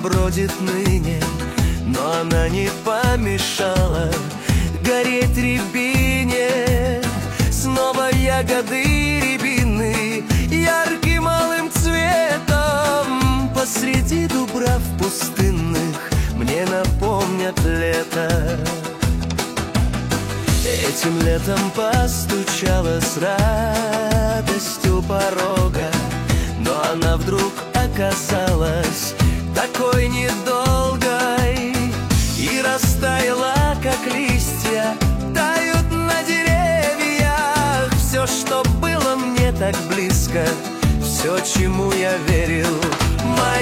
бродит ныне, но она не помешала гореть рябине. Снова ягоды рябины ярким алым цветом посреди дубрав пустынных мне напомнят лето. Этим летом постучала с радостью порога, но она вдруг оказалась такой недолгой и растаяла, как листья тают на деревьях. Все, что было мне так близко, все, чему я верил,